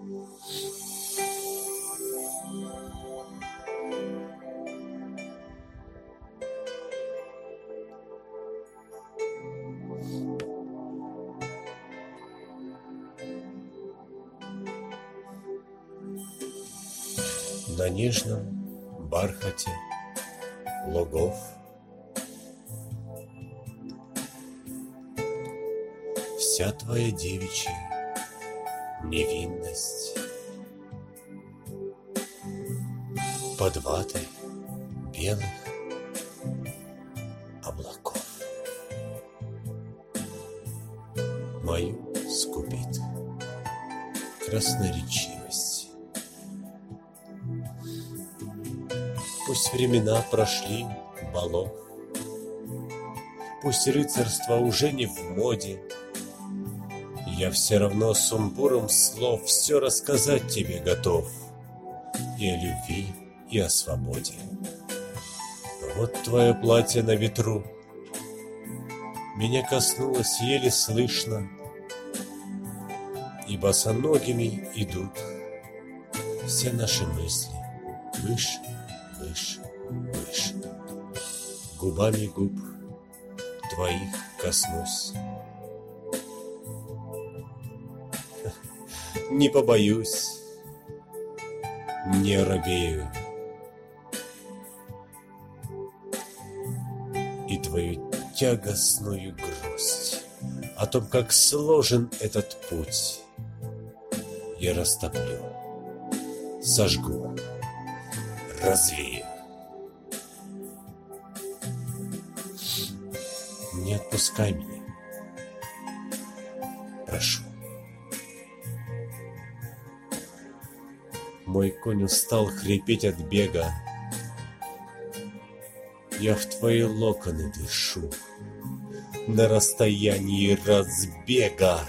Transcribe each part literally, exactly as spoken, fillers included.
На нежном бархате лугов вся твоя девичья невинность под ватой белых облаков мою скупит красноречивость. Пусть времена прошли балов, пусть рыцарство уже не в моде, я все равно сумбуром слов все рассказать тебе готов и о любви, и о свободе. Вот твое платье на ветру меня коснулось еле слышно, и босоногими идут все наши мысли выше, выше, выше. Губами губ твоих коснусь. Не побоюсь, не робею, и твою тягостную грусть о том, как сложен этот путь, я растоплю, сожгу, развею. Не отпускай меня, прошу. Мой конь устал хрипеть от бега, я в твои локоны дышу на расстоянии разбега.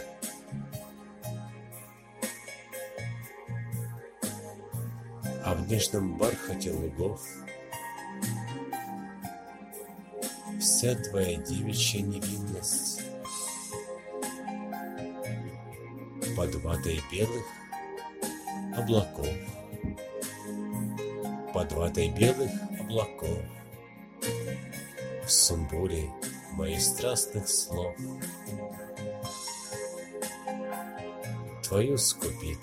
А в нежном бархате лугов вся твоя девичья невинность под ватой белых облаков, под ватой белых облаков, в сумбуре моих страстных слов твою скупит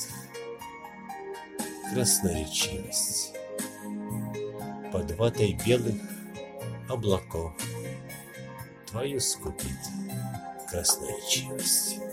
красноречивость под ватой белых облаков, твою скупит красноречивость.